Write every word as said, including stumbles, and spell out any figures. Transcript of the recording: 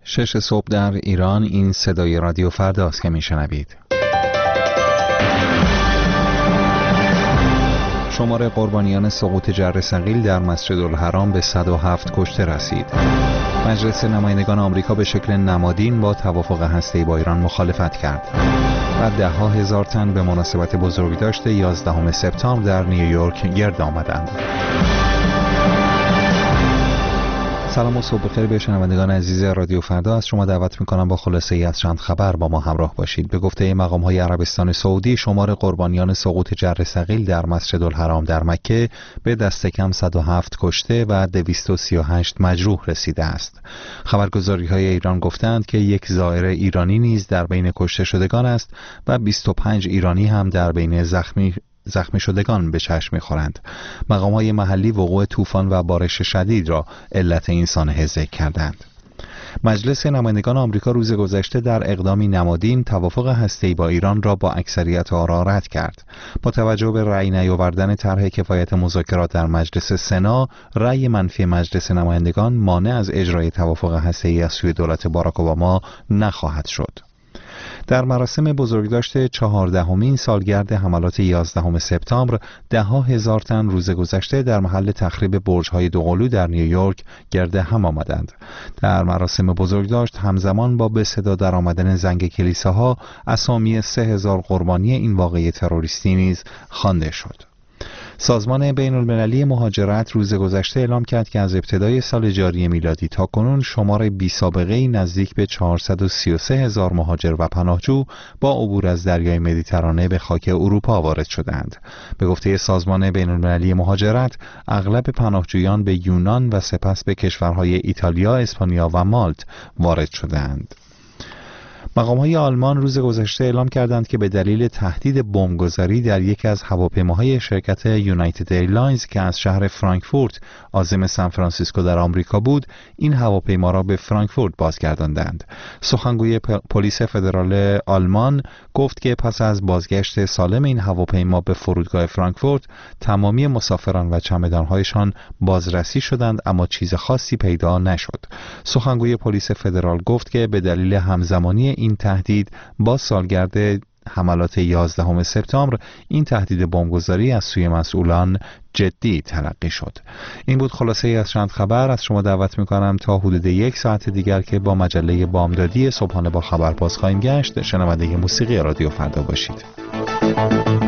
شش صبح در ایران. این صدای رادیو فرداست که میشنوید. شمار قربانیان سقوط جره ثقیل در مسجدالحرام به صد و هفت کشته رسید. مجلس نمایندگان آمریکا به شکل نمادین با توافق هسته‌ای با ایران مخالفت کرد و ده ها هزار تن به مناسبت بزرگداشت یازدهم سپتامبر در نیویورک گرد آمدند. سلام و صبح بخیر به شنوندگان عزیز رادیو فردا. از شما دعوت می‌کنم با خلاصه ای از چند خبر با ما همراه باشید. به گفته مقام‌های عربستان سعودی، شمار قربانیان سقوط جره ثقیل در مسجدالحرام در مکه به دست کم صد و هفت کشته و دویست و سی و هشت مجروح رسیده است. خبرگزاری‌های ایران گفتند که یک زائر ایرانی نیز در بین کشته شدگان است و بیست و پنج ایرانی هم در بین زخمی زخمی شدگان به چشم می‌خورند. مقام‌های محلی وقوع طوفان و بارش شدید را علت این سانحه ذکر کردند. مجلس نمایندگان آمریکا روز گذشته در اقدامی نمادین توافق هسته‌ای با ایران را با اکثریت آرا رد کرد. با توجه به رأی نیاوردن طرح کفایت مذاکرات در مجلس سنا، رأی منفی مجلس نمایندگان مانع از اجرای توافق هسته‌ای از سوی دولت باراک اوباما نخواهد شد. در مراسم بزرگداشت چهاردهمین سالگرد حملات یازدهم سپتامبر، ده ها هزار تن روز گذشته در محل تخریب برج‌های دوقلو در نیویورک گرد هم آمدند. در مراسم بزرگداشت همزمان با به صدا درآمدن زنگ کلیساها، اسامی سه هزار قربانی این واقعه تروریستی نیز خوانده شد. سازمان بین المللی مهاجرت روز گذشته اعلام کرد که از ابتدای سال جاری میلادی تا کنون شمار بی سابقه‌ای نزدیک به چهارصد و سی و سه هزار مهاجر و پناهجو با عبور از دریای مدیترانه به خاک اروپا وارد شدند. به گفته سازمان بین المللی مهاجرت، اغلب پناهجویان به یونان و سپس به کشورهای ایتالیا، اسپانیا و مالت وارد شدند. مقام‌های آلمان روز گذشته اعلام کردند که به دلیل تهدید بمبگذاری در یکی از هواپیماهای شرکت یونایتد ایرلاینز که از شهر فرانکفورت عازم سان فرانسیسکو در آمریکا بود، این هواپیما را به فرانکفورت بازگرداندند. سخنگوی پلیس فدرال آلمان گفت که پس از بازگشت سالم این هواپیما به فرودگاه فرانکفورت، تمامی مسافران و چمدان‌هایشان بازرسی شدند اما چیز خاصی پیدا نشد. سخنگوی پلیس فدرال گفت که به دلیل همزمانی این تهدید با سالگرد حملات یازدهم سپتامبر، این تهدید بمبگذاری از سوی مسئولان جدی تلقی شد. این بود خلاصه ای از چند خبر. از شما دعوت میکنم تا حدود یک ساعت دیگر که با مجله بامدادی صبحانه با خبر باز خواهیم گشت، شنونده موسیقی رادیو فردا باشید.